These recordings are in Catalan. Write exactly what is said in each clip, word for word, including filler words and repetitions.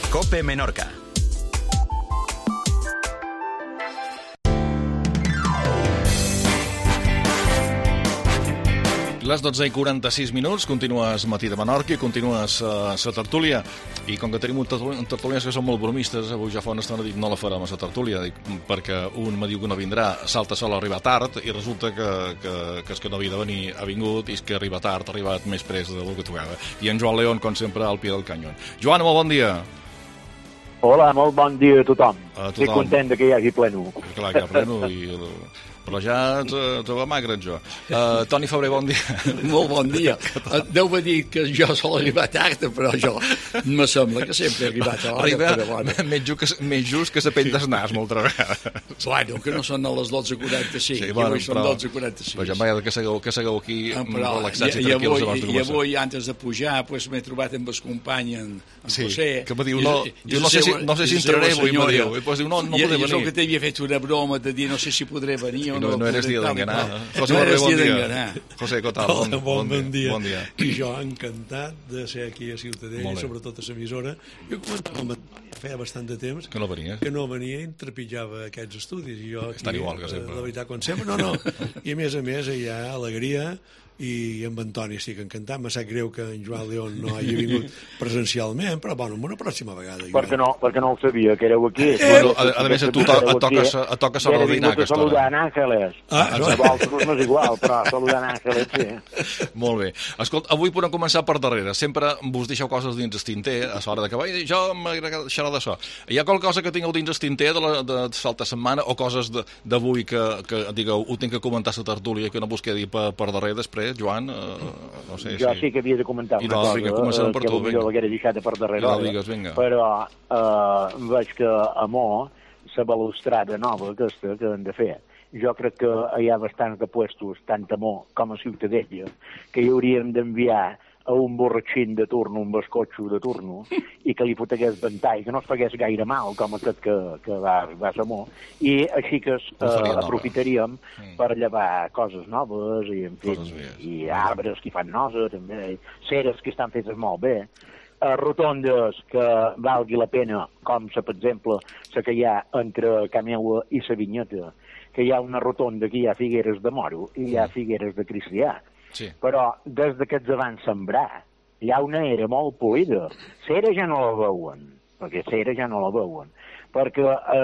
COPE Menorca. Les dotze i quaranta-sis minuts, continues Matí de Menorca i continues a uh, la tertúlia. I com que tenim un tertulians que són molt bromistes, avui ja fa una estona dic no la farem a la tertúlia, dic, perquè un me diu que no vindrà, salta sol a arribar tard, i resulta que, que, que és que no havia de venir ha vingut, i és que arriba tard, ha arribat més pres del que tocava. I en Joan León, com sempre, al pie del canyón. Joan, molt bon dia. Hola, molt bon dia a tothom. A tothom. Estic content que hi hagi pleno. Clar que hi ha pleno, i... però ja te va magre, jo. Uh, Toni Febrer, bon dia. Molt bon dia. Deu-me dir que jo sol arribar tard, però jo me sembla que sempre he arribat a l'hora. Arriba més just que, més just que la pell del nas, moltes vegades. Bueno, que no són a les dotze quaranta-cinc, sí, bueno, són dotze quaranta-sis. Però ja m'agrada que segueu, que segueu aquí ah, relaxats i, i, i tranquils avui, abans de començar. I avui, antes de pujar, pues, m'he trobat amb el company, en, en sí, José. Que me diu, no, i, diu, no, sé si, no sé si entraré avui, me diu. I pues diu, no, no I, podré venir. I jo que t'havia fet una broma de dir, no sé si podré venir o no. No, no eres dia d'enganar. José, no bon dia. d'enganar. José, què tal? Bon, bon, bon, dia. bon dia. I jo encantat de ser aquí a Ciutadella i sobretot a l'emissora. Jo comentava feia bastant de temps que no venia, que no venia i trepitjava aquests estudis. I jo aquí, igual que sempre. La veritat, com sempre, no, no. I a més a més hi ha alegria i amb Antoni estic encantat. M'ha sap greu que en Joan León no hagi vingut presencialment, però bueno, una pròxima vegada. Perquè no, perquè no ho sabia, que éreu aquí. Eh, bueno, a, a més, a tu et toques a toques a Rodina aquesta hora. Saludar en Àngeles. Ah, a vosaltres no és igual, però saludar en Àngeles, sí. Molt bé. Escolta, avui podem començar per darrere. Sempre vos deixeu coses dins el tinter a l'hora d'acabar. I jo m'agrada xerrar d'això. Hi ha qualque cosa que tingueu dins el tinter de la de l'altra setmana o coses d'avui que, que digueu, ho tinc que comentar a la tertúlia que no vos quedi per, per darrere després, Joan? Uh, no sé, jo sí. sí que havia de comentar una no, cosa vinga, uh, per que tu, potser l'haguera deixat per darrere ja hora, digues, vinga. Però uh, veig que a Mo la balustrada nova aquesta que han de fer, jo crec que hi ha bastants de puestos, tant a Mo com a Ciutadella, que hi hauríem d'enviar a un borratxín de turno, un bascotxo de turno, i que li fotegués ventall, que no es fagués gaire mal, com aquest que, que va arribar a Samó, i així que eh, aprofitaríem mm. per llevar coses noves, i, en fi, i arbres que hi fan nosa, també, ceres que estan fetes molt bé, eh, rotondes que valgui la pena, com, per exemple, la que hi ha entre Cameua i la Vinyeta, que hi ha una rotonda que hi ha figueres de moro i hi ha figueres de cristià. Sí. Però des d'aquests van sembrar hi ha una era molt polida. Cera ja no la veuen, perquè cera ja no la veuen, perquè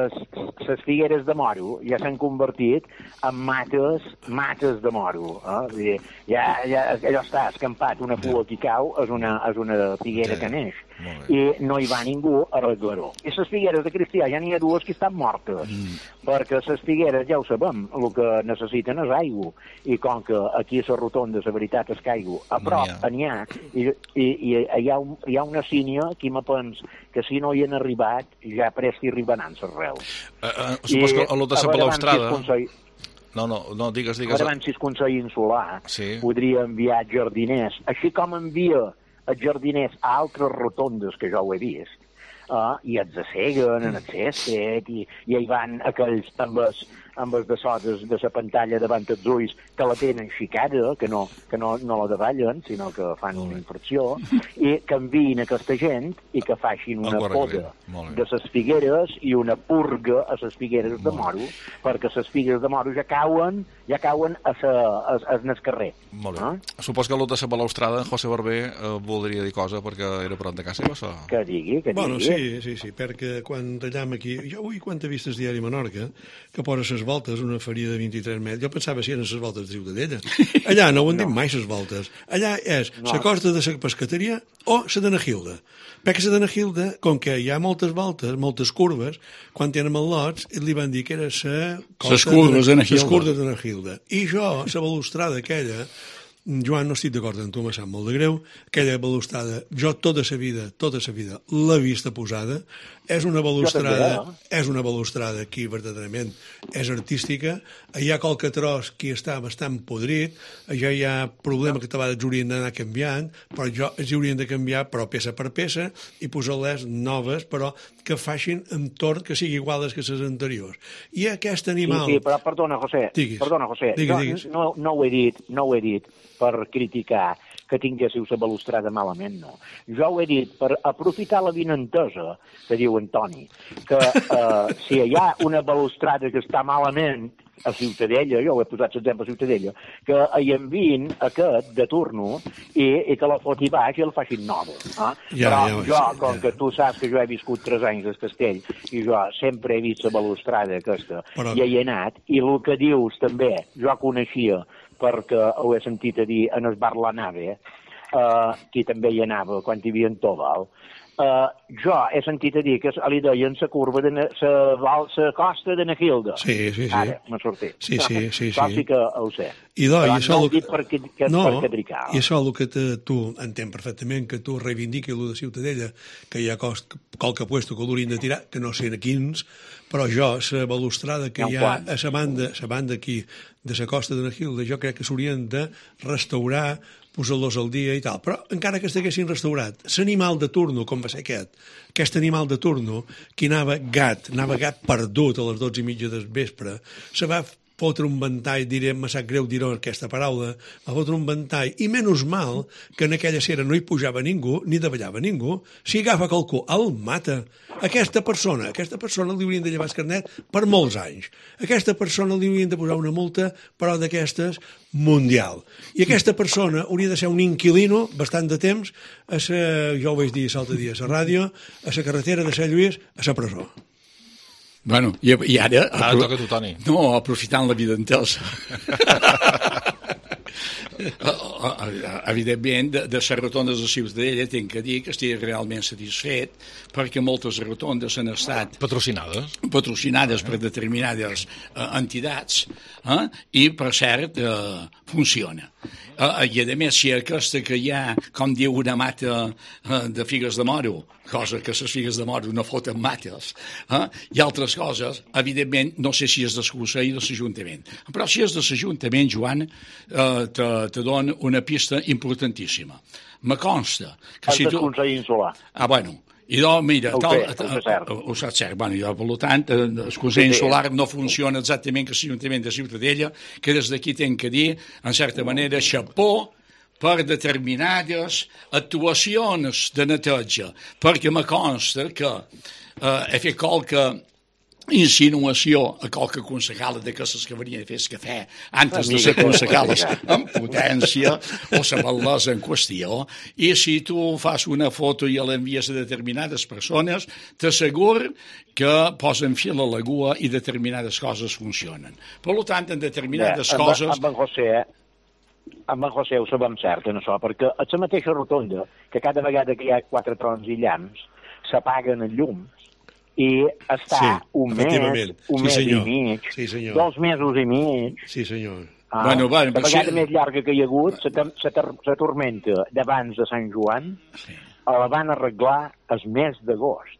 les figueres de moro ja s'han convertit en mates, mates de moro. Eh? Ja, ja, allò està escampat, una flor que cau és una, és una figuera que neix, i no hi va ningú a arreglar-ho. I les figueres de cristià ja n'hi ha dues que estan mortes, mm. perquè les figueres ja ho sabem, el que necessiten és aigua, i com que aquí a la rotonda la veritat és que aigua a prop n'hi ha, i, i, i hi, ha un, hi ha una sínia que me pens que si no hi han arribat ja presti arribaran les reus. Uh, uh, supos que a l'Ota de Balaustrada... Consell... No, no, no, digues, digues... Ara abans si es Consell Insular sí. podria enviar jardiners, així com envia els jardiners a altres rotondes que jo ho he vist, uh, i els asseguen en el césped, i, i hi van aquells amb els, amb els de sodes de la pantalla davant els ulls que la tenen xicada, que no, que no, no la davallen, sinó que fan una infracció, i que enviïn aquesta gent i que facin una poda de les figueres i una purga a les figueres de moro, perquè les figueres de moro ja cauen, ja cauen a, sa, a, a, a carrer. Molt bé. Eh? Supos que l'Ota de Balaustrada, José Barber, eh, voldria dir cosa perquè era prop de casa, o que digui, que digui. Bueno, sí, sí, sí, perquè quan tallam aquí... Jo avui, quan he vist el diari Menorca, que posa les voltes, una ferida de vint-i-tres metres, jo pensava si eren les voltes de Ciutadella. Allà no ho han dit no. mai, les voltes. Allà és la no. costa de la pescateria o la de Nahilda. Perquè la de Nahilda, com que hi ha moltes voltes, moltes curves, quan tenen al·lots, li van dir que era la costa de Nahilda. I jo, la balustrada aquella, Joan, no estic d'acord amb tu, me sap molt de greu, aquella balustrada, jo tota la vida, tota la vida, l'he vista posada, és una balustrada, és una balustrada que verdaderament és artística, hi ha qualque tros que està bastant podrit, ja hi ha problema que a vegades haurien d'anar canviant, però jo els haurien de canviar, però peça per peça, i posar-les noves, però que facin entorn que sigui igual que les anteriors. I aquest animal... Sí, sí, però perdona, José, diguis, perdona, José, diguis, diguis. No, no ho he dit, no ho he dit per criticar que tinguéssiu la balustrada malament, no. Jo ho he dit per aprofitar la vinentesa, que diu Antoni, que eh, si hi ha una balustrada que està malament a Ciutadella, jo ho he posat l'exemple a Ciutadella, que hi enviïn aquest de turno i, i que la foti baix i el facin nova. Eh? Ja, Però ja, jo, ja, com ja. que tu saps que jo he viscut tres anys al Castell i jo sempre he vist la balustrada aquesta, Però... i hi he anat, i el que dius també, jo coneixia perquè ho he sentit a dir en el bar La Nave, eh, qui també hi anava quan hi havia en Tobal. Uh, jo he sentit a dir que li deien la curva de la costa de Nahilda. Sí, sí, sí. Ara m'ha sortit. Sí, sí, sí, Això sí. sí que ho sé. I do, Però i això no el ho dic perquè, que, no, per cadricar. i això el que te, tu entén perfectament, que tu reivindiquis el de Ciutadella, que hi ha cos, qualque puesto que l'haurien de tirar, que no sé a quins, però jo, la balustrada que hi ha a la banda, la banda aquí de la costa de Nahilda, jo crec que s'haurien de restaurar, posar-los al dia i tal. Però encara que estiguessin restaurat, l'animal de turno, com va ser aquest, aquest animal de turno, que anava gat, anava gat perdut a les dotze i mitja del vespre, se va fotre un ventall, diré, me sap greu dir aquesta paraula, va fotre un ventall, i menys mal que en aquella cera no hi pujava ningú, ni davallava ningú, si agafa qualcú, el mata. Aquesta persona, aquesta persona li haurien de llevar el carnet per molts anys. Aquesta persona li haurien de posar una multa, però d'aquestes, mundial. I aquesta persona hauria de ser un inquilino bastant de temps, a sa, jo ho vaig dir l'altre dia a la ràdio, a la carretera de Sant Lluís, a la presó. Bueno, i, i ara... Ara toca a tu, Toni. No, aprofitant la vida entesa. Evidentment, de, de les rotondes de Ciutadella tinc que dir que estic realment satisfet perquè moltes rotondes han estat Patrocinades. patrocinades per determinades eh, entitats eh, i, per cert, eh, funciona. Eh, I, a més, si aquesta que hi ha, com diu, una mata eh, de figues de moro, cosa que les figues de moro no foten mates, eh, i altres coses, evidentment, no sé si és d'Escurçà i de l'Ajuntament. Però si és de l'Ajuntament, Joan, eh, te, te dono una pista importantíssima. Me consta que El si tu... del Consell Insular. Ah, bueno, i doncs, mira, Ho tal, sé, ho sé cert. ho saps cert. Bueno, jo, per tant, eh, el Consell Sí, sí. Insular no funciona exactament que l'Ajuntament de Ciutadella, que des d'aquí tenc que dir, en certa manera, xapó per determinades actuacions de neteja, perquè me consta que eh, he fet qualque insinuació a qualque concejala d'aquestes que venien a fer el cafè antes de ser concejales amb potència o la bellesa en qüestió, i si tu fas una foto i l'envies a determinades persones, t'assegur que posen fil a l'aigua i determinades coses funcionen. Per tant, en determinades Bé, amb, coses... Amb en José, amb en José ho sabem cert, en això, perquè a la mateixa rotonda, que cada vegada que hi ha quatre trons i llamps, s'apaguen els llums, i està Sí, un mes, efectivament. un Sí, mes senyor. i mig, Sí, senyor. dos mesos i mig. Sí, senyor. Ah, Bueno, bueno, la però vegada sí. més llarga que hi ha hagut, la, tem- la, tor- la tormenta d'abans de Sant Joan, Sí. la van arreglar el mes d'agost.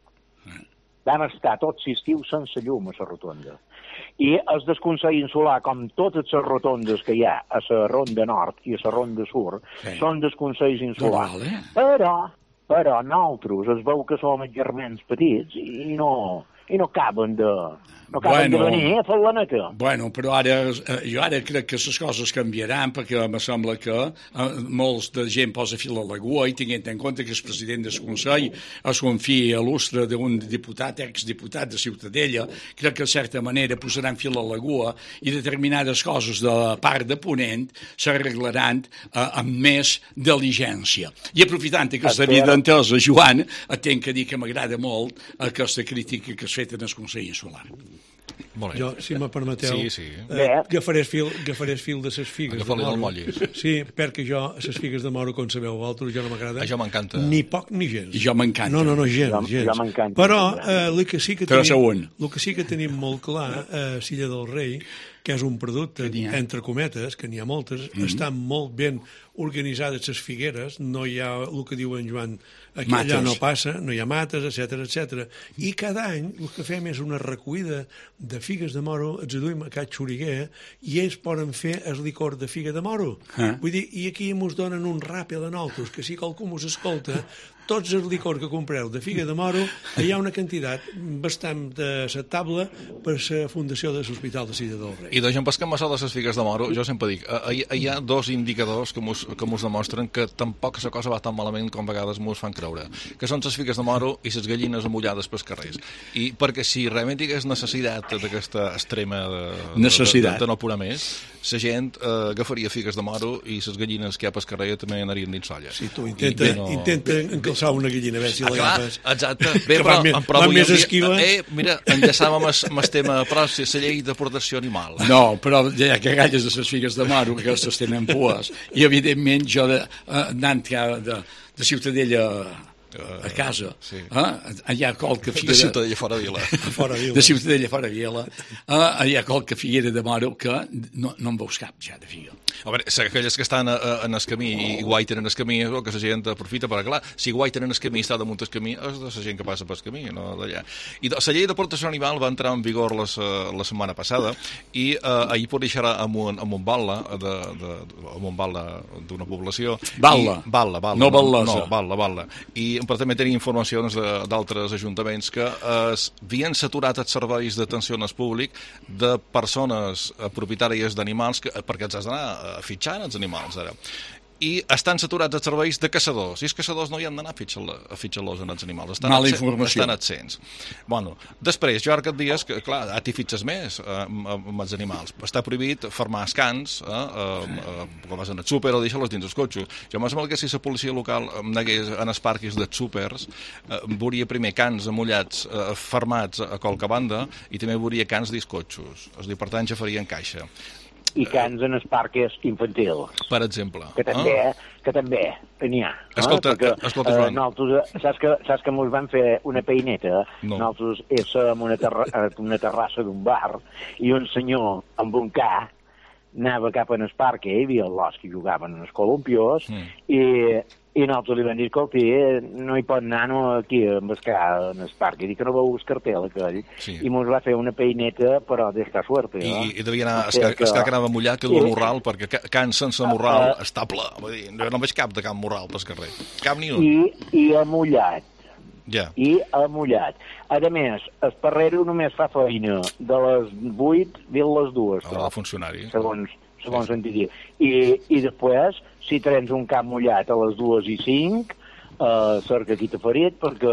Vam estar tot l'estiu sense llum a la rotonda. I els del Consell Insular, com totes les rotondes que hi ha a la ronda nord i a la ronda sud, Sí. són dels Consells Insular. Normal, eh? Però, però nosaltres es veu que som els germans petits i no, i no caben de, no caben Bueno. de venir a fer la neta. Bueno, però ara, eh, jo ara crec que les coses canviaran perquè me sembla que eh, molts de gent posa fil a l'aigua i tinguent en compte que el president del Consell és un fill il·lustre d'un diputat, exdiputat de Ciutadella, crec que de certa manera posaran fil a l'aigua i determinades coses de la part de Ponent s'arreglaran eh, amb més diligència. I aprofitant aquesta Espera. vida entesa, Joan, et tenc que dir que m'agrada molt aquesta crítica que has fet en el Consell Insular. Molt bé. Jo, si me permeteu, Sí, sí. eh, Bé. agafaré el fil, agafaré el fil de les figues Agafa-li de del moro. mollis. Sí, perquè jo, les figues de moro, com sabeu vosaltres, jo no m'agrada. A jo m'encanta. Ni poc ni gens. I jo m'encanta. No, no, no, gens, Jo- gens. jo m'encanta. Però eh, el que sí que Però tenim, segon. el que sí que tenim molt clar a eh, Silla del Rei, que és un producte, n'hi ha. entre cometes, que n'hi ha moltes, mm -hmm. estan molt ben organitzades les figueres, no hi ha el que diu en Joan, aquí Mates. allà no passa, no hi ha mates, etc etc. I cada any el que fem és una recollida de figues de moro, ens duim a Cat Xuriguer i ells poden fer el licor de figa de moro. Ah. Vull dir, i aquí ens donen un ràpid a nosaltres, que si qualcú mos escolta, tots els licors que compreu de figa de moro, hi ha una quantitat bastant acceptable per la fundació de l'Hospital de Silla del Rei. I deixem pas que amb això de les figues de moro, jo sempre dic, hi, hi ha dos indicadors que mos, que mos demostren que tampoc la cosa va tan malament com a vegades mos fan creure, que són les figues de moro i les gallines amullades pels carrers. I perquè si realment hi hagués necessitat d'aquesta extrema de, necessitat. De, de, de no apurar més, la gent eh, agafaria figues de moro i les gallines que hi ha pel carrer també anarien dins solla. Sí, tu intenta, no... intenta encalçar una gallina, a veure si ah, l'agafes. Exacte. Bé, però, més, però més esquiva. Eh, mira, enllaçàvem amb el tema, però si la llei de protecció animal. No, però hi ha cagalles de les figues de moro, que aquestes tenen pues, i evidentment jo de, uh, anant de, de Ciutadella a casa, sí. eh? Hi ha qualque figuera... De Ciutadella fora Vila. Fora Vila. De Ciutadella fora Vila. Eh? Hi ha qualque figuera de moro que no, no en veus cap ja de figa. A veure, aquelles que estan a, a, en el camí i guaiten en el camí, és el que la gent aprofita, perquè clar, si guaiten en el camí i està damunt el camí, és de la gent que passa pel camí, no d'allà. I la llei de protecció animal va entrar en vigor la, la setmana passada i eh, ahir pot deixar amb un, amb un balla de, de, amb un balla d'una població. Balla. I, balla, balla. No ballosa. No, balla, balla. I per també tenir informacions d'altres ajuntaments que eh, havien saturat els serveis d'atenció al públic de persones eh, propietàries d'animals perquè els has d'anar fitxant els animals ara. I estan saturats els serveis de caçadors. I els caçadors no hi han d'anar a fitxar-los en els animals. Estan Mala absents, informació. Estan absents. Bueno, després, jo ara que et dies que, clar, ara t'hi fitxes més eh, amb, amb els animals. Està prohibit formar escans, eh, eh, eh, quan vas en el súper o deixar-los dins els cotxos. Jo m'ha semblat que si la policia local em negués en els parquis dels súpers, eh, veuria primer cans amullats, eh, fermats a qualque banda, i també veuria cans dins cotxos. És a dir, per tant, ja farien caixa. I cans en els parques infantils. Per exemple. Que també, ah. que també n'hi ha. Escolta, eh? Perquè, escolta Joan. Eh, nosaltres, saps que, saps que mos van fer una peineta? No. Nosaltres érem una, terra, una terrassa d'un bar i un senyor amb un ca anava cap en el parc, hi havia els que jugaven en els columpiós, mm. i, i nosaltres li vam dir, escolti, no hi pot anar no, aquí a embascar en el parc, i dic que no veu el cartel aquell, sí. I mos va fer una peineta, però d'esta suerte. I, no? i devia anar, es que, que, que anava mullat, que duia morral, perquè can sense morral uh, està ple, vull dir, no veig cap de cap morral pel carrer, cap ni un. I, i amullat. Ja. I amullat. A més, el Parrero només fa feina de les vuit fins a les dues. El funcionari. Segons, segons sí. En diria. I, I després, si trens un cap mullat a les dues i cinc, eh, cerca qui t'ha ferit perquè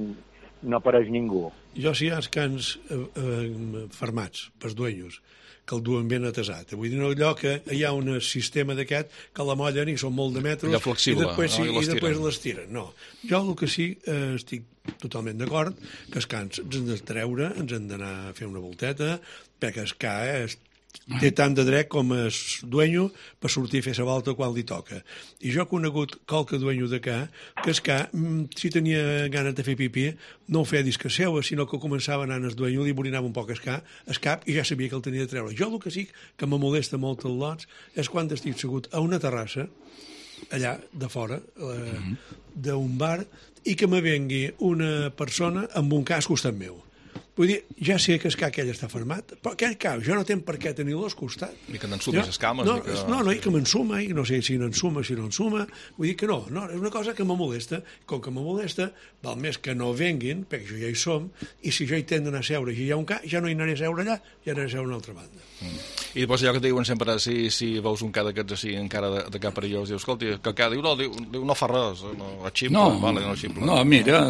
no apareix ningú. Jo si hi ha els cans eh, eh, fermats pels dueños, que el duen ben atesat. Vull dir, no, allò que hi ha un sistema d'aquest que la mollen i són molt de metres i després, sí, no? I, i després les tiren. No. Jo el que sí eh, estic totalment d'acord que els cans ens han de treure, ens han d'anar a fer una volteta, perquè el ca eh, té tant de dret com el dueño per sortir a fer la volta quan li toca. I jo he conegut qualque dueño de ca que el ca, si tenia ganes de fer pipí, no ho feia disque seua, sinó que començava a anar al dueño, li borinava un poc el cap, el cap i ja sabia que el tenia de treure. Jo el que sí que me molesta molt els lots és quan estic segut a una terrassa, allà de fora, eh, mm-hmm. d'un bar, i que me vengui una persona amb un ca al costat meu. Vull dir, ja sé que el ca aquell està fermat, però aquell ca jo no tenc per què tenir-lo al costat. Ni que n'ensumis les cames. No, ni que... no, no, i que m'ensuma, i no sé si n'ensuma, si no ensuma. Vull dir que no, no, és una cosa que me molesta. Com que me molesta, val més que no venguin, perquè jo ja hi som, i si jo hi tendo a anar a seure, i hi ha un ca, ja no hi anaré a seure allà, ja anaré a seure a una altra banda. Mm. I després allò que diuen sempre, si, si veus un ca d'aquests així encara de, de cap perillós, dius, escolti, que el ca diu, no, diu, diu, no fa res, no, a ximple, no, vale, no ximple. No, mira,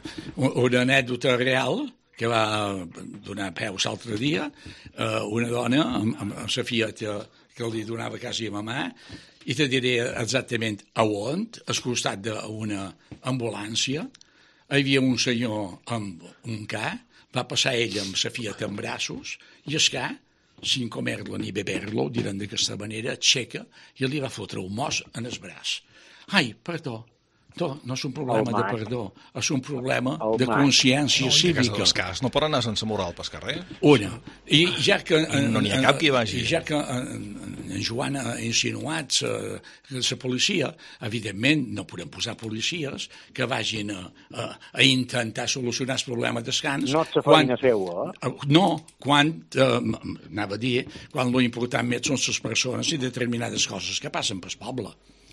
una anècdota real que va donar peus l'altre dia, eh, una dona amb, amb la fieta que li donava quasi a mamà, i te diré exactament a on, al costat d'una ambulància, hi havia un senyor amb un ca, va passar ell amb la fieta en braços, i el ca, sin comer-lo ni beber-lo, diran d'aquesta manera, aixeca, i li va fotre un mos en el braç. Ai, perdó, no és un problema de perdó, és un problema de consciència no, cívica. No, cas, no pot anar sense moral pel carrer. Una. I ja que... I no n'hi ha cap que hi vagi. I ja que en, en Joan ha insinuat la, la policia, evidentment no podem posar policies que vagin a, a, a intentar solucionar el problema dels cans. No és la feina seva, eh? No, quan, eh, anava a dir, quan lo important més són les persones i determinades coses que passen pel poble.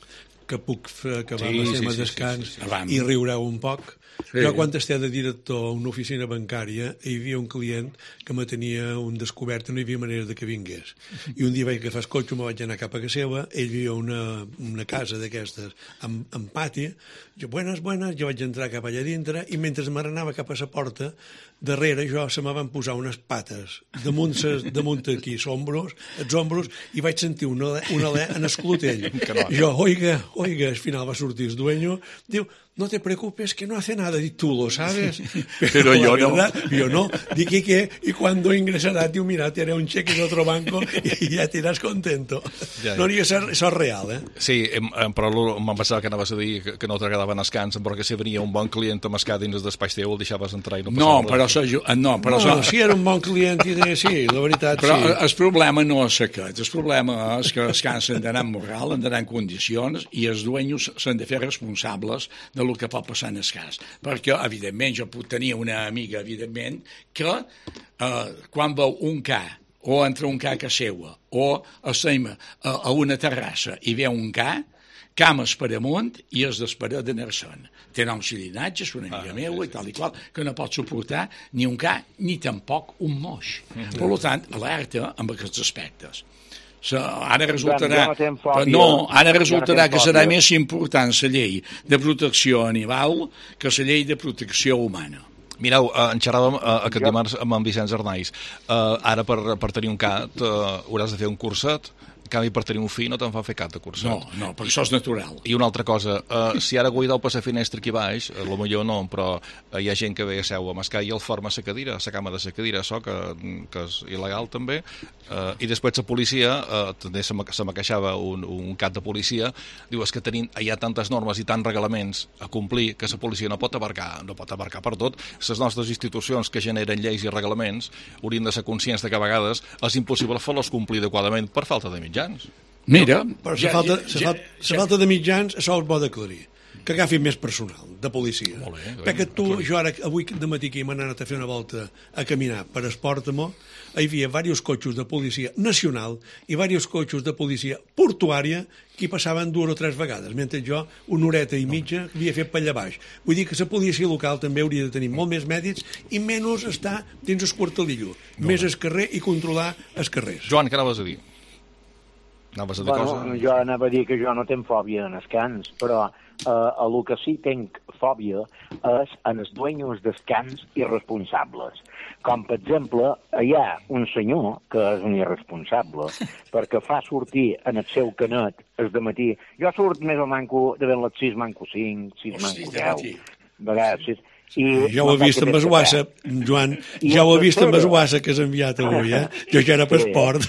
que puc fer, acabar Sí, sí, sí, sí, sí, descans sí, sí, sí, sí. i riureu un poc. Sí. Jo, quan estia de director a una oficina bancària, hi havia un client que me tenia un descobert, no hi havia manera de que vingués. I un dia vaig agafar el cotxe, me vaig anar cap a casa seva, ell vivia una, una casa d'aquestes amb, amb pati, jo, buenas, buenas, jo vaig entrar cap allà dintre, i mentre m'anava cap a la porta, darrere jo se me van posar unes pates damunt, ses, damunt aquí, sombros, els ombros, i vaig sentir un alè, un alè en el clotell. I jo, oiga, oiga, al final va sortir el dueño, diu, no te preocupes que no hace nada, y tú lo sabes. Pero, Pero yo verdad, no. Yo no. Dije que, y cuando ingresará, tío, mira, te haré un cheque de otro banco y ya te irás contento. Ja, ja. No, i això, això és real, eh? Sí, em, em, però me'n pensava que anaves a dir que, que no t'agradaven els cants, perquè si venia un bon client a mascar dins del despatx teu, el deixaves entrar i no No, passava però res. això... jo- eh, No, però No, això... si era un bon client, i deia, sí, la veritat, Però sí. el problema no és aquest, el problema és que els cants han d'anar en moral, han d'anar en condicions i els dueños s'han de fer responsables de lo que pot passar en el cas. Perquè, evidentment, jo puc tenir una amiga, evidentment, que eh, quan veu un ca o entra un ca a casa seua o estem a, a una terrassa i veu un ca, cames per amunt i es d'esperar d'anar-se'n. Té noms i llinatges, una amiga ah, meva sí, sí. i tal i qual, que no pot suportar ni un ca ni tampoc un moix. Mm-hmm. Per tant, alerta amb aquests aspectes. So, ara resultarà, Joan, jo no, no, ara resultarà no que serà fòbia. més important la llei de protecció animal que la llei de protecció humana. Mireu, eh, en xerràvem eh, aquest Jo- dimarts amb en Vicenç Arnaiz. Eh, ara, per, per tenir un cat, eh, hauràs de fer un curset. En canvi, per tenir un fill no te'n fa fer cap de curset. No, no, perquè això és natural. I una altra cosa, eh, si ara guaidau per la finestra aquí baix, a lo millor no, però eh, hi ha gent que ve a seu a mascar i el forma la cadira, la cama de la cadira, això que, que és il·legal també, eh, i després la policia, eh, també se me, se me queixava un, un cap de policia, diu, és que tenim, hi ha tantes normes i tants reglaments a complir que la policia no pot abarcar, no pot abarcar per tot. Les nostres institucions que generen lleis i reglaments haurien de ser conscients de que a vegades és impossible fer-los complir adequadament per falta de mitjans. Mira, Però ja- la falta, ja- ja, falta, ja- falta de mitjans, això es pot aclarir. Que agafin més personal, de policia. Molt bé, bé, Perquè tu, aclarir. jo ara, avui de matí que m'he anat a fer una volta a caminar per Espòrtamo, hi havia diversos cotxes de policia nacional i diversos cotxes de policia portuària que hi passaven dues o tres vegades, mentre jo una horeta i mitja havia fet per allà baix. Vull dir que la policia local també hauria de tenir molt més mèdics i menys estar dins el quartelillo, més al carrer i controlar els carrers. Joan, què anaves a dir? Anaves a dir Bueno, cosa? jo anava a dir que jo no tenc fòbia en els cans, però eh, a lo que sí tenc fòbia és en els dueños dels cans irresponsables. Com, per exemple, hi ha un senyor que és un irresponsable perquè fa sortir en el seu canet el dematí. Jo surt més o manco de ben les sis, manco cinc, sis, manco deu. Vegades, sis. I Ja ho he vist amb el WhatsApp, Joan, ja ho he vist amb el WhatsApp que has enviat avui, eh? Jo ja era per Sí. esport.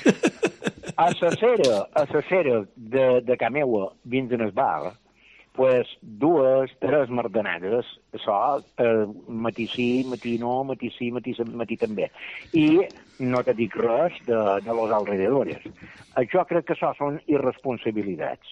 A la cera, a la cera de, de ca meua, vins en el bar, pues, dues, tres mardanades, això, eh, matí sí, matí no, matí sí, matí, sí, matí també. I no te dic res de, de los alrededores. Jo crec que això són irresponsabilitats.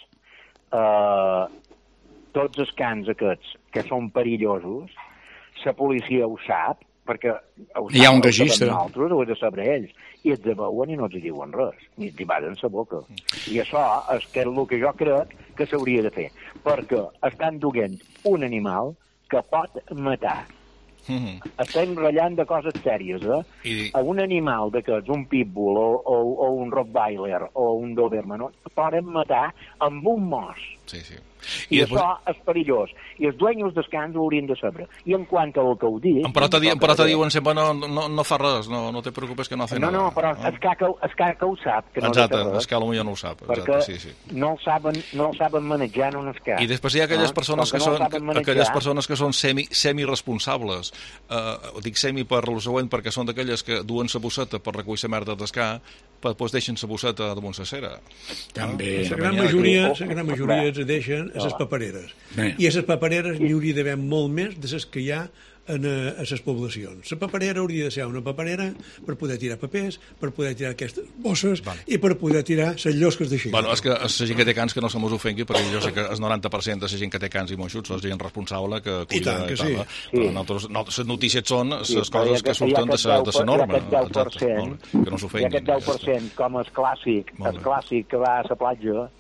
Uh, tots els cans aquests que són perillosos, la policia ho sap, perquè ho Hi ha un saben, ho registre. sabem nosaltres, ho he de saber ells, i els veuen i no els diuen res, ni els hi baden la boca. I això és que el que jo crec que s'hauria de fer, perquè estan duent un animal que pot matar. Mm-hmm. Estem ratllant de coses sèries, eh? I- A un animal d'aquests, un pitbull o, o, o un rottweiler o un doberman, poden matar amb un mos. Sí, sí. I, I després... això és perillós. I els dueños dels cans ho haurien de saber. I en quant al que ho dic... Però te, di, però te diuen sempre no, no, no fa res, no, no te preocupes que no hace No, nada. no, però el que, el que, que ho sap, que no Exacte, ha de fer res, és que potser no ho sap. perquè Exacte, sí, sí. no el saben, no el saben manejar en un escat. I després hi ha aquelles Ah, persones com que no el són saben manejar, aquelles persones que són semi, semi-responsables. Uh, dic semi per lo següent perquè són d'aquelles que duen sa bosseta per recollir sa merda d'escar, però després deixen sa bosseta damunt sa cera. També. La gran També hi ha majoria, aquí- la gran majoria es deixen a les papereres. Bé. I a les papereres n'hi hauria d'haver molt més de les que hi ha en, eh, a les poblacions. La paperera hauria de ser una paperera per poder tirar papers, per poder tirar aquestes bosses Vale. i per poder tirar les llosques de xicot. Bueno, és que la gent que té cans que no se mos ofengui, perquè jo sé que el noranta per cent de la gent que té cans i monxuts és gent responsable que cuida tant que i tal, sí. eh? Però nosaltres, no, les notícies són les Sí, però hi coses ha que aquest- surten hi ha de aquest sa, deu de per- sa norma. hi ha aquest deu per Exacte, cent, molt bé, que no Hi ha s'ofenguin. aquest deu per ja està. cent, com el clàssic, Molt el bé. clàssic que va a la platja,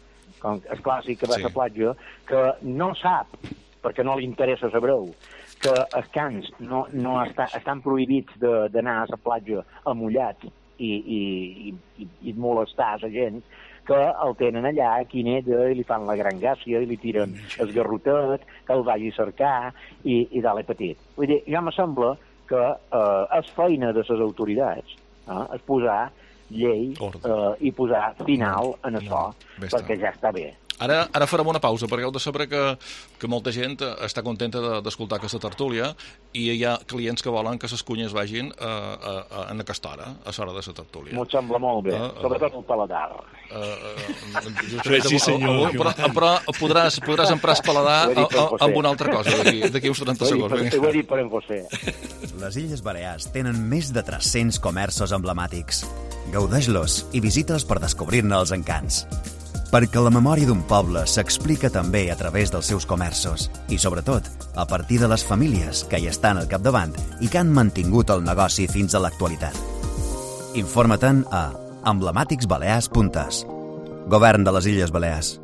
com el clàssic que va Sí. a la platja, que no sap, perquè no li interessa saber-ho, que els cans no, no està, estan prohibits de- d'anar a la platja amullats i, i, i, i molestar a la gent, que el tenen allà, aquí neda, i li fan la gran gràcia, i li tiren el garrotet, que el vagi a cercar, i, i dale petit. Vull dir, ja me sembla que eh, és feina de les autoritats, eh, és posar llei eh, i posar final en això, bé està. perquè ja està bé. Ara, ara farem una pausa, perquè heu de saber que, que molta gent està contenta de- d'escoltar aquesta tertúlia i hi ha clients que volen que les cunyes vagin a, a, a, en aquesta hora, a l'hora de la tertúlia. M'ho sembla molt bé, Ah, ah. sobretot el paladar. Uh, uh, Sí, senyor. Però, però podràs, podràs emprar el paladar Ho he dit per a- a- José. amb una altra cosa d'aquí d'aquí uns trenta Ho he dit segons. per- ho he dit per en José. Les Illes Balears tenen més de tres-cents comerços emblemàtics. Gaudeix-los i visita'ls per descobrir-ne els encants. Perquè la memòria d'un poble s'explica també a través dels seus comerços i, sobretot, a partir de les famílies que hi estan al capdavant i que han mantingut el negoci fins a l'actualitat. Informa-te'n a emblemàtics balears punt es. Govern de les Illes Balears.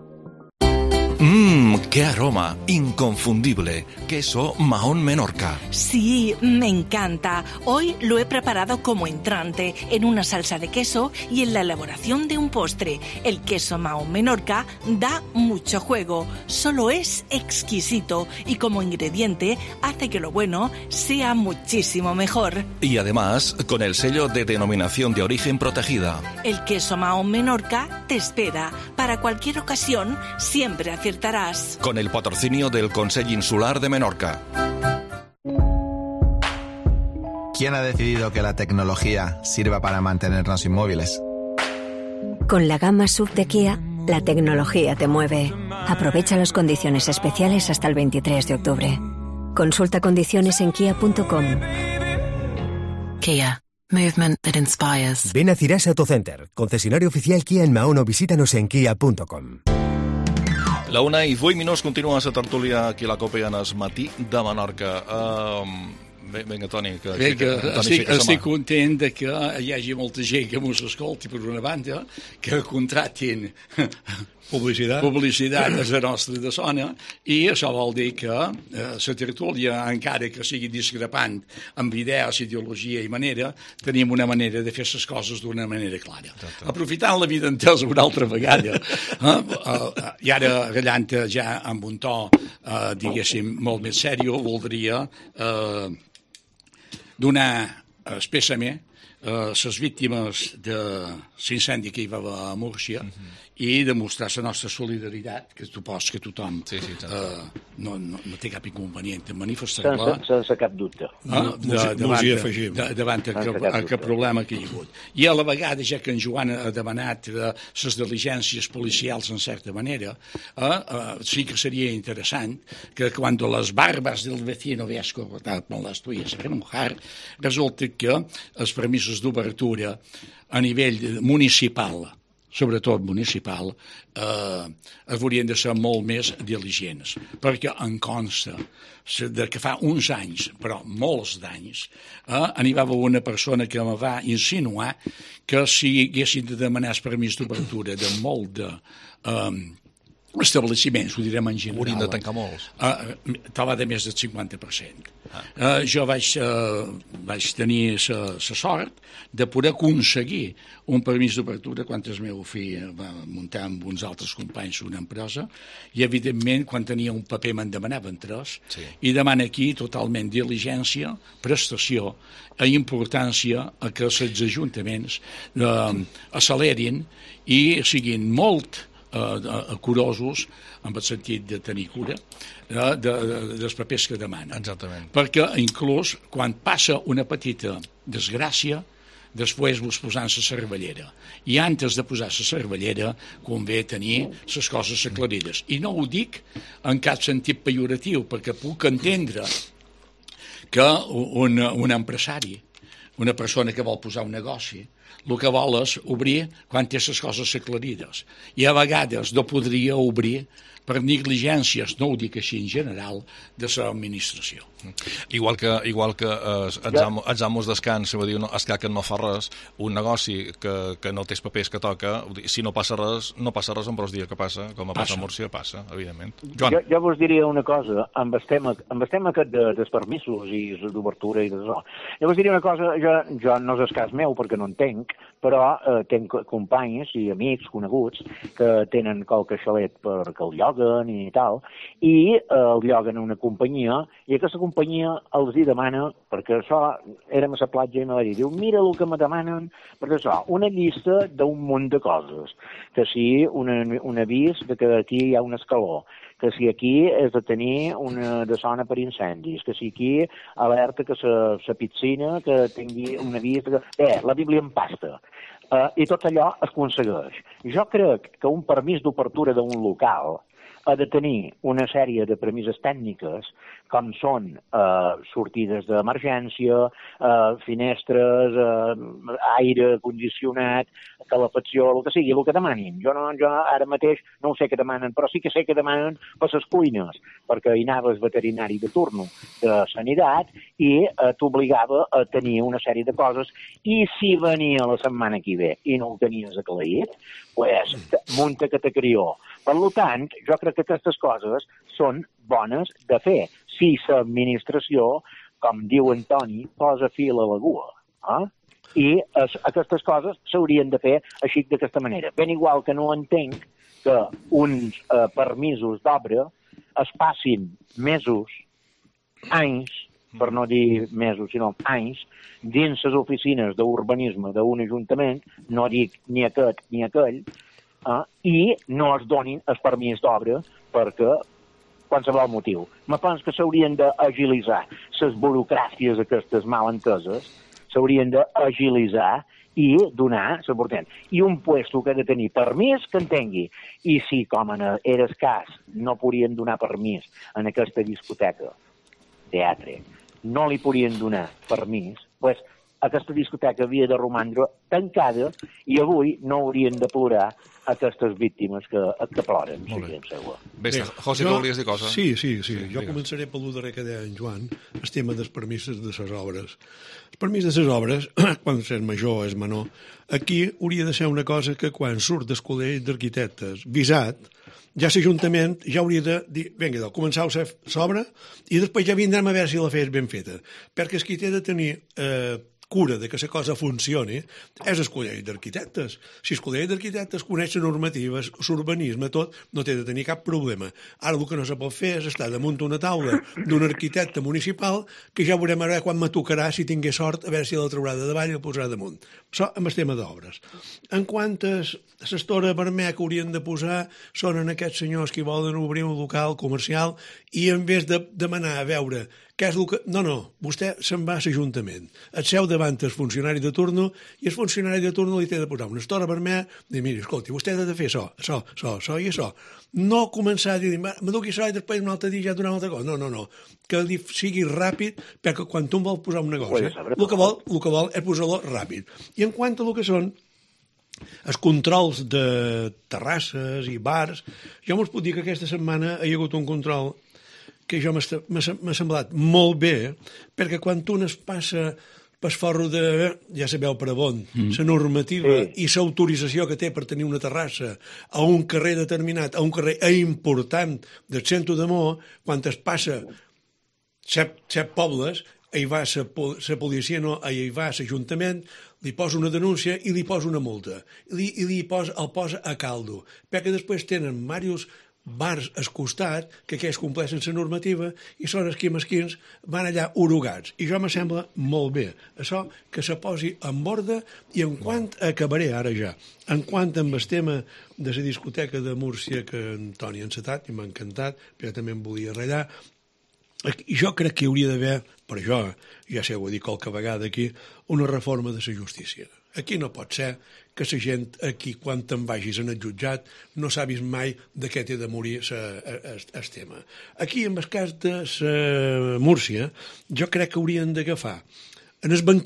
Mmm, qué aroma, inconfundible. Queso Mahón Menorca. Sí, me encanta. Hoy lo he preparado como entrante, en una salsa de queso y en la elaboración de un postre. El queso Mahón Menorca da mucho juego, solo es exquisito y como ingrediente hace que lo bueno sea muchísimo mejor. Y además, con el sello de denominación de origen protegida. El queso Mahón Menorca te espera. Para cualquier ocasión, siempre acertarás. Con el patrocinio del Consell Insular de Menorca. ¿Quién ha decidido que la tecnología sirva para mantenernos inmóviles? Con la gama S U V de Kia, la tecnología te mueve. Aprovecha las condiciones especiales hasta el veintitrés de octubre. Consulta condiciones en kia punto com. Kia. Movement that inspires. Ven a Cirasa Autocenter, concesionario oficial Kia en Mahón o visítanos en kia punto com. La una i vuit minuts continua la tertúlia aquí a la Copa i en el matí de Menorca. Um, vinga, Toni, que, Bé, que Toni estic, fica sa estic mà. content de que hi hagi molta gent que mos escolti per una banda, que contratin Publicitat. publicitat a la nostra de zona, i això vol dir que eh, la tertúlia, encara que sigui discrepant amb idees, ideologia i manera, tenim una manera de fer les coses d'una manera clara. Exacte. Aprofitant la vida entesa una altra vegada, eh, eh, i ara gallant ja amb un to, eh, diguéssim, molt més seriós, voldria eh, donar espèsame a les víctimes de l'incendi que hi va haver a Múrcia uh-huh. i demostrar la nostra solidaritat, que supos que tothom sí, sí, eh, no, no, no té cap inconvenient en manifestar-la. Sense, sense cap dubte. Ah, de, Mos- davant, mos hi afegim. de, davant el, Sense que, cap el que dubte. problema que hi ha hagut. I a la vegada, ja que en Joan ha demanat eh, les diligències policials en certa manera, eh, eh, sí que seria interessant que quan les barbas del vecino veas cortar por las tuyas a remojar, resulta que els permisos d'obertura a nivell municipal, sobretot municipal, eh, haurien de ser molt més diligents, perquè en consta de que fa uns anys, però molts d'anys, eh, n'hi va haver una persona que me va insinuar que si haguessin de demanar el permís d'obertura de molt de eh, establiments, ho direm en general. Haurien de tancar molts. Uh, estava de més del cinquanta per cent. Uh, jo vaig, uh, vaig tenir la sort de poder aconseguir un permís d'obertura quan el meu fill va muntar amb uns altres companys una empresa i, evidentment, quan tenia un paper me'n demanaven tres Sí. i demana aquí totalment diligència, prestació i importància a que els ajuntaments uh, accelerin i siguin molt Uh, curosos en el sentit de tenir cura uh, de, de, dels papers que demanen. Exactament. Perquè inclús quan passa una petita desgràcia, després vos posant la cervellera. I antes de posar la cervellera convé tenir les coses aclarides. I no ho dic en cap sentit pejoratiu, perquè puc entendre que un, un empresari una persona que vol posar un negoci, el que vol és obrir quan té les coses aclarides. I a vegades no podria obrir per negligències, no ho dic així en general, de l'administració. Igual que, igual que eh, els, amo, els amos d'escans, si dir, no, escà que no fa res, un negoci que, que no té els papers que toca, si no passa res, no passa res en prou dia que passa, com a passa a Múrcia, passa, evidentment. Joan. Jo, jo vos diria una cosa, amb el tema, amb el tema aquest de, dels permisos i d'obertura i d'això. Jo vos diria una cosa, jo, jo no és el cas meu perquè no entenc, però eh, tenc companys i amics coneguts que tenen qualque xalet perquè el lloguen i tal, i eh, el lloguen a una companyia, i aquesta companyia els hi demana, perquè això érem a la platja i me va dir, diu, mira el que me demanen, perquè això, una llista d'un munt de coses, que si una, un avís de que aquí hi ha un escaló, que si aquí és de tenir una de zona per incendis, que si aquí alerta que la piscina que tingui un avís... De... Bé, la Bíblia en pasta. Uh, I tot allò es aconsegueix. Jo crec que un permís d'obertura d'un local ha de tenir una sèrie de premisses tècniques, com són eh, sortides d'emergència, eh, finestres, eh, aire condicionat, calefacció, el que sigui, el que demanin. Jo, no, jo ara mateix no ho sé què demanen, però sí que sé que demanen per les cuines, perquè hi anava el veterinari de turno de Sanitat i eh, t'obligava a tenir una sèrie de coses, i si venia la setmana que ve i no ho tenies aclarit, pues, munta que te crió. Per tant, jo crec que aquestes coses són bones de fer, si l'administració, com diu Antoni, posa fil a l'agulla. Eh? I es, aquestes coses s'haurien de fer així d'aquesta manera. Ben igual que no entenc que uns eh, permisos d'obra es passin mesos, anys, per no dir mesos, sinó anys, dins les oficines d'urbanisme d'un ajuntament, no dic ni aquest ni aquell, Uh, i no es donin el permís d'obra perquè qualsevol motiu. Me penso que s'haurien d'agilitzar les burocràcies aquestes mal enteses, s'haurien d'agilitzar i donar l'oportunitat. I un puesto que ha de tenir permís que en tingui. I si, com en era el cas, no podien donar permís en aquesta discoteca, teatre, no li podien donar permís, pues, aquesta discoteca havia de romandre tancada i avui no haurien de plorar aquestes víctimes que, que ploren. Molt bé. Sí, bé, sí. José, que volies dir cosa? Sí, sí, sí. sí jo digues. Començaré pel darrer que deia en Joan, el tema dels permisos de les obres. El permís de les obres, quan és major o és menor, aquí hauria de ser una cosa que quan surt del col·legi d'arquitectes visat, ja l'Ajuntament ja hauria de dir, vinga, començar a fer l'obra i després ja vindrem a veure si la fes ben feta. Perquè el qui té de tenir eh, cura de que la cosa funcioni és el col·legi d'arquitectes. Si el col·legi d'arquitectes coneix les normatives, l'urbanisme, tot, no té de tenir cap problema. Ara el que no se pot fer és estar damunt una taula d'un arquitecte municipal que ja veurem ara quan me tocarà, si tingué sort, a veure si la traurà de davall i la posarà damunt. Això amb el tema d'obres. En quantes l'estora vermella que haurien de posar són en aquests senyors que volen obrir un local comercial i en vez de demanar a veure què és el que... No, no, vostè se'n va a l'Ajuntament. Et seu davant el funcionari de turno i el funcionari de turno li té de posar una estora vermella i dir, mira, escolti, vostè ha de fer això, això, això, això i això. No començar a dir, m'adoqui això i després un altre dia ja donar una altra cosa. No, no, no. Que li sigui ràpid perquè quan tu em vol posar un negoci, el que vol, el que vol és posar-lo ràpid. I en quant a el que són els controls de terrasses i bars, jo m'ho puc dir que aquesta setmana hi ha hagut un control que jo m'ha semblat molt bé, perquè quan un es passa pel forro de, ja sabeu per on, mm. la normativa sí. i l'autorització que té per tenir una terrassa a un carrer determinat, a un carrer important del centre de Mo, quan es passa set, set pobles, hi va la policia, no, hi va l'Ajuntament, li posa una denúncia i li posa una multa. I li, i li posa, el posa a caldo, perquè després tenen diversos bars al costat, que aquells compleixen la normativa, i són els que mesquins van allà orugats. I jo me sembla molt bé. Això que se posi en borda, i en quant acabaré ara ja, en quant amb el tema de la discoteca de Múrcia que en Toni ha encetat, i m'ha encantat, però també em volia ratllar, jo crec que hi hauria d'haver, per jo, ja sé, ho he dit qualque vegada aquí, una reforma de la justícia. Aquí no pot ser que la gent aquí, quan te'n vagis en el jutjat, no sabis mai de què té de morir el tema. Aquí, en el cas de la Múrcia, jo crec que haurien d'agafar en el banquillo,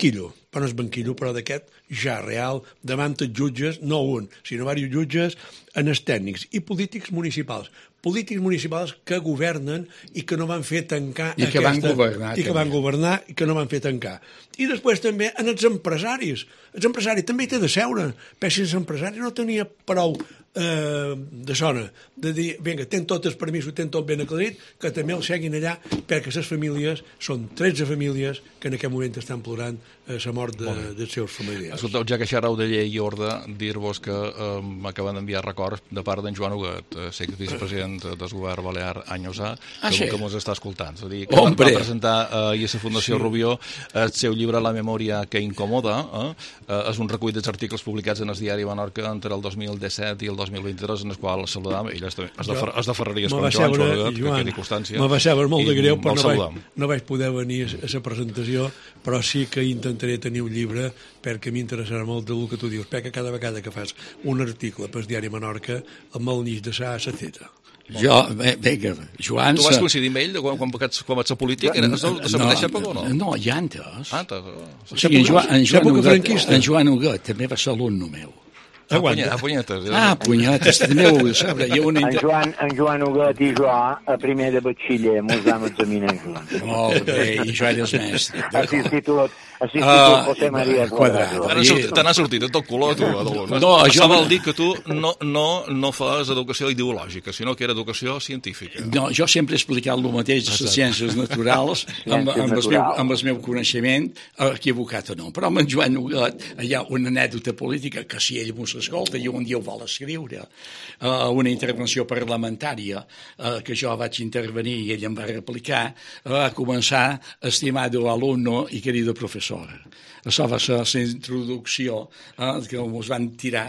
però no és banquillo, però d'aquest ja real, davant els jutges, no un, sinó diversos jutges, en els tècnics i polítics municipals. Polítics municipals que governen i que no van fer tancar I que aquesta... van governar. I que van governar i que no van fer tancar. I després també en els empresaris. Els empresaris també hi té de seure. Però si els empresaris no tenia prou eh, de sona, de dir, vinga, ten tots els permisos, ten tot ben aclarit, que també els seguin allà, perquè les famílies, són tretze famílies que en aquest moment estan plorant eh, la mort de, dels seus familiars. Escolteu, ja que xerrau de llei i ordre, dir-vos que eh, m'acaben d'enviar records de part d'en Joan Huguet, eh, sé que és vicepresident del govern balear Anyosà, ah, que, sí? que mos està escoltant. És a dir, que va, va presentar eh, ahir a la Fundació sí. Rubió el seu llibre La memòria que incomoda, eh? Eh, és un recull dels articles publicats en el diari Menorca entre el dos mil disset i el dos mil vint-i-tres, en el qual saludam, ell és de, és de, fer, és de Ferreries com Joan Huguet, que quedi constància. Me va saber molt de greu, però no vaig, no vaig poder venir a la presentació, però sí que intentaré tenir un llibre perquè m'interessarà molt del que tu dius, perquè cada vegada que fas un article pel diari Menorca amb el nix de sa se cita. Jo, vinga, Joan... Tu vas coincidir amb ell quan, quan, quan vaig ser polític? Era de la mateixa època o no? No, ja antes. Ah, o sigui, en Joan, en Joan Huguet, en Joan Huguet també va ser alumne meu. Ah, punyetes. Ah, punyetes, també ho vull saber. En Joan, en Joan Huguet i jo, a primer de batxiller, mos vam examinar junts. Molt bé, i jo eres mestre. A l'institut, a l'institut José María Cuadrado. Te n'ha sortit de tot color, tu, Adolfo. No, això vol dir que tu no, no, no fas educació ideològica, sinó que era educació científica. No, jo sempre he explicat el mateix de les ciències naturals, amb, amb, el meu, amb el meu coneixement, equivocat o no. Però amb en Joan Huguet hi ha una anècdota política que si ell m'ho escolta, jo un dia ho vol escriure, uh, una intervenció parlamentària uh, que jo vaig intervenir i ell em va replicar, uh, va començar estimado alumno i querido professor. Això va ser la introducció uh, que ens van tirar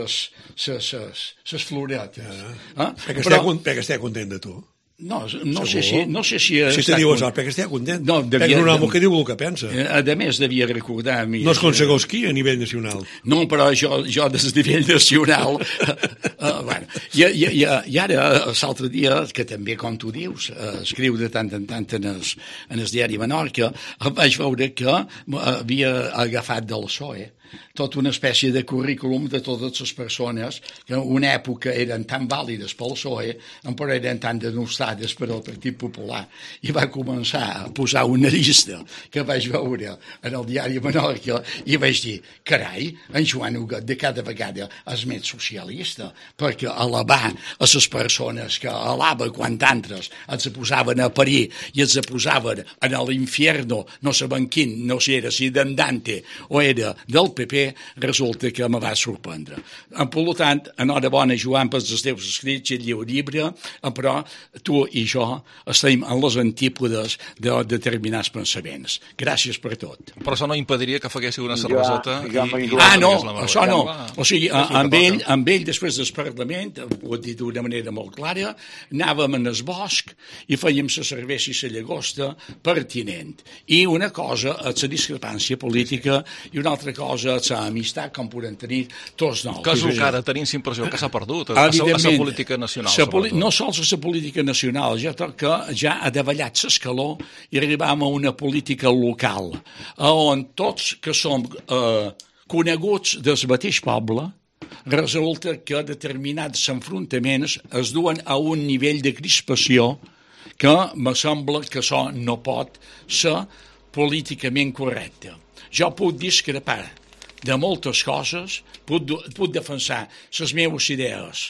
les floretes. Uh, perquè, Però... perquè estic content de tu. No, no sé si... No sé si si te diu això, perquè estic content. No, devia, perquè és un home que diu el que pensa. A més, devia recordar... Mi, no és com Segowski a nivell nacional. No, però jo, jo des de nivell nacional... uh, bueno, i, i, i, I ara, l'altre dia, que també, com tu dius, uh, escriu de tant en tant en el, en el diari Menorca, vaig veure que havia agafat del P S O E tota una espècie de currículum de totes les persones que en una època eren tan vàlides pel P S O E, però eren tan denostades per al Partit Popular. I va començar a posar una llista que vaig veure en el diari Menorca i vaig dir, carai, en Joan Huguet de cada vegada és més socialista, perquè alabar a les persones que alaba quan d'altres els posaven a parir i els posaven en l'infierno, no saben quin, no sé era si d'en Dante o era del P P, resulta que me va sorprendre. Per tant, enhorabona, Joan, pels teus escrits i el teu llibre, però tu i jo estem en les antípodes de determinats pensaments. Gràcies per tot. Però això no impediria que faguéssiu una cerveseta i... i ah, no, això no. O sigui, amb ell, amb ell després del Parlament, ho he dit d'una manera molt clara, anàvem en el bosc i fèiem la cervesa i la llagosta pertinent. I una cosa és la discrepància política i una altra cosa és l'amistat com podem tenir tots nous. Que és el que ara tenim la impressió que s'ha perdut a la política nacional. Poli no sols a la política nacional, ja que ja ha davallat l'escaló i arribam a una política local, on tots que som eh, coneguts del mateix poble, resulta que determinats enfrontaments es duen a un nivell de crispació que me sembla que això no pot ser políticament correcte. Jo puc discrepar de moltes coses, puc, puc defensar les meves idees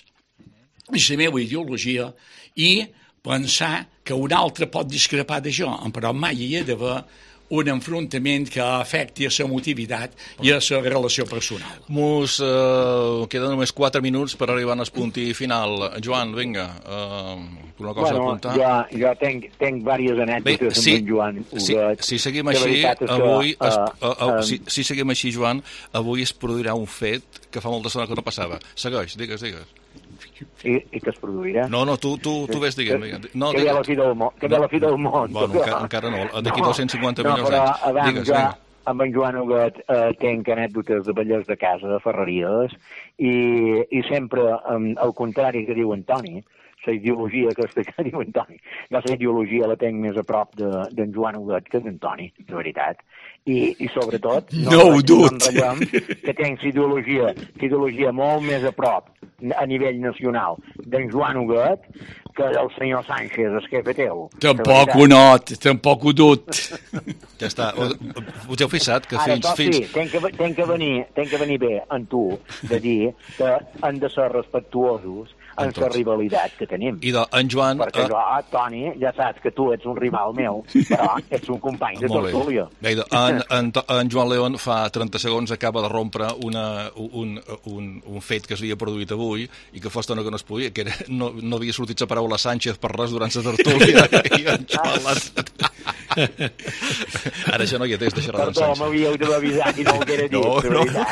i la meva ideologia i pensar que un altre pot discrepar d'això, però mai hi ha d'haver un enfrontament que afecti a la motivitat i a la relació personal. Mos eh, queden només quatre minuts per arribar al punt final. Joan, vinga, eh, una cosa bueno, a apuntar. Jo, jo tenc, tenc diverses anècdotes Bé, sí, amb en Joan Huguet. Si, si seguim així, avui, que, es, uh, uh, uh, si, si seguim així, Joan, avui es produirà un fet que fa molta estona que no passava. Segueix, digues, digues. I, i que es produirà. No, no, tu, tu, tu ves, digue'm. No, que ve la fi del món. Que ve la fi del món. Bueno, encara, encara no, d'aquí no, dos-cents cinquanta no, milions d'anys. No, però digues, vinga. Amb en Joan Huguet eh, tenc anècdotes de ballers de casa, de Ferreries, i, i sempre, um, al contrari que diu en Toni, la ideologia aquesta que diu Antoni, jo la ideologia la tenc més a prop d'en de, Joan Huguet que d'Antoni, de veritat. I, i sobretot, no, no ho dut. Que tenc la ideologia, la ideologia molt més a prop a nivell nacional d'en Joan Huguet que del senyor Sánchez, el jefe teu. Tampoc ho not, tampoc ho dut. Ja està. Us heu fixat que Ara, fins... Ara, fins... sí, ten que, ten, que venir, ten que venir bé en tu de dir que han de ser respectuosos en la rivalitat que tenim. I de, en Joan... Perquè jo, ah, Toni, ja saps que tu ets un rival meu, però ets un company de tertúlia. Bé, en, en, en Joan León fa trenta segons acaba de rompre una, un, un, un fet que s'havia produït avui i que fa estona que no es podia, que era, no, no havia sortit la paraula Sánchez per res durant la tertúlia i en Joan l'ha... Ara això no hi ha temps de xerrar d'en Sánchez. Perdó, m'havíeu d'haver avisat i no ho haguera dit, no, de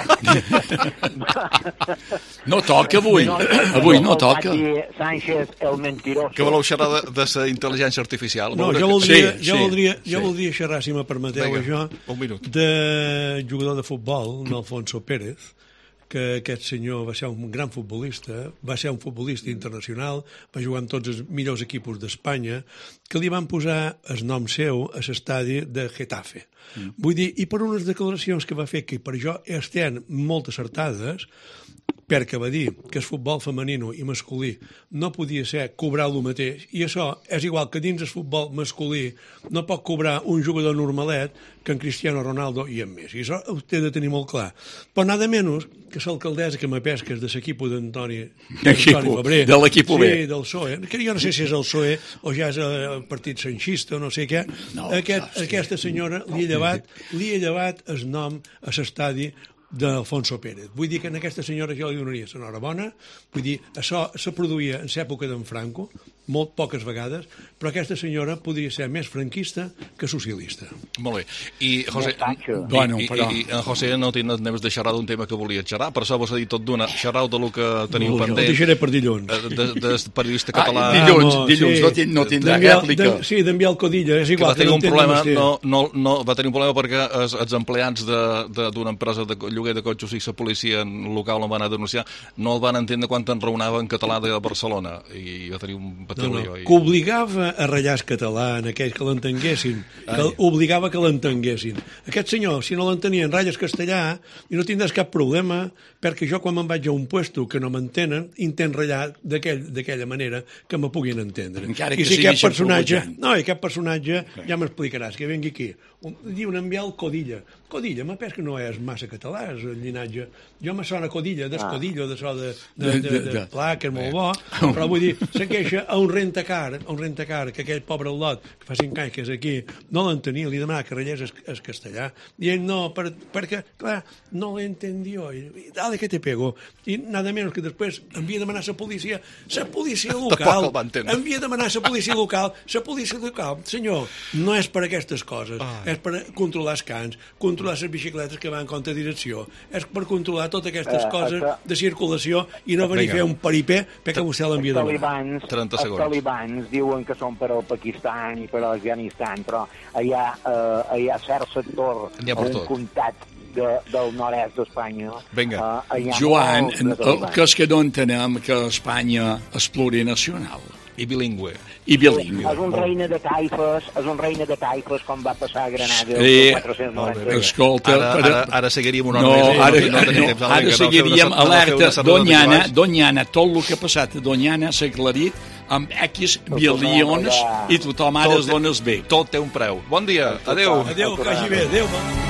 veritat. No. no toca avui, no, avui no toca. Sánchez, el mentiroso. Que voleu xerrar de, de la intel·ligència artificial? No, jo voldria, sí, jo sí, voldria, sí. jo voldria xerrar, si me permeteu, Vinga, això, un minut. de jugador de futbol, en Alfonso Pérez, que aquest senyor va ser un gran futbolista, va ser un futbolista internacional, va jugar en tots els millors equipos d'Espanya, que li van posar el nom seu a l'estadi de Getafe. Mm. Vull dir, i per unes declaracions que va fer, que per jo estan molt acertades, perquè va dir que el futbol femenino i masculí no podia ser cobrar el mateix, i això és igual que dins el futbol masculí no pot cobrar un jugador normalet que en Cristiano Ronaldo i en Messi. Això ho té de tenir molt clar. Però nada menys que l'alcaldessa que me pesca és de l'equip d'Antoni Fabrer. De l'equip B. Sí, del P S O E. Que jo no sé si és el P S O E o ja és el partit sanxista o no sé què. No, Aquest, saps, aquesta senyora li ha llevat, li ha llevat el nom a l'estadi d'Alfonso Pérez. Vull dir que en aquesta senyora jo li donaria l'enhorabona. Vull dir, això se produïa en l'època d'en Franco, molt poques vegades, però aquesta senyora podria ser més franquista que socialista. Molt bé. I, José, i, bueno, i, però... i, i en José no té temps de xerrar d'un tema que volia xerrar, per això vos ha dit tot d'una. Xerrau de lo que teniu no, pendent. Ho deixaré per dilluns. De, de, de periodista català. Ah, dilluns, no, dilluns, sí. no, tin, no tindrà rèplica. De, sí, d'enviar el codilla, és igual. Que va tenir que no un problema, no, no, no, va tenir un problema perquè els, els empleats d'una empresa de lloguer de cotxes i la policia local on van anar a denunciar no el van entendre quan enraonava en català de Barcelona i va tenir un patolio. No, no. I... Que obligava a ratllar el català en aquells que l'entenguessin, que obligava que l'entenguessin. Aquest senyor, si no l'entenien, ratlles castellà i no tindràs cap problema, perquè jo quan me'n vaig a un puesto que no m'entenen, intent ratllar d'aquella manera que me puguin entendre. Encara I que si sigui aquest personatge, xampolejant. no, i aquest personatge ja m'explicaràs, que vengui aquí. Diuen enviar el Codilla. Codilla, ma pes que no és massa català, és el llinatge. Jo me sona Codilla, d'escodillo, de so de, de, de, de, de pla, que és molt bo, però vull dir, se queixa a un rentacar, a un rentacar, que aquell pobre lot, que fa cinc anys que és aquí, no l'entenia, li demanava que rellés el, el castellà, i ell no, per, perquè, clar, no l'entendió, i dale que te pego, i nada menys que després envia a demanar a la policia, la policia local, envia a demanar a la policia local, la policia local, senyor, no és per aquestes coses, ah. és per controlar els cans, controlar les bicicletes que van en contra direcció, és per controlar totes aquestes uh, coses uh, de circulació i no venir a fer un paripé perquè vostè l'envia de demanar. Els talibans diuen que són per al Pakistan i per a l'Afganistan, però allà, uh, allà cert sector, un comtat de, del nord-est d'Espanya... Uh, Joan, el que és que no entenem que Espanya és plurinacional. I bilingüe. I bilingüe. És un reina de taifes, és un reina de taifes com va passar a Granada sí. el quatre-cents noranta. Escolta... Ara, ara, ara seguiríem una no, més. Ara, no, no, no, no, ara seguiríem alerta. Donyana, Donyana, tot el que ha passat a Donyana s'ha aclarit amb X bilions i tothom ara es dona el bé. Tot té un preu. Bon dia. Adéu. Adéu, que vagi bé. Adéu.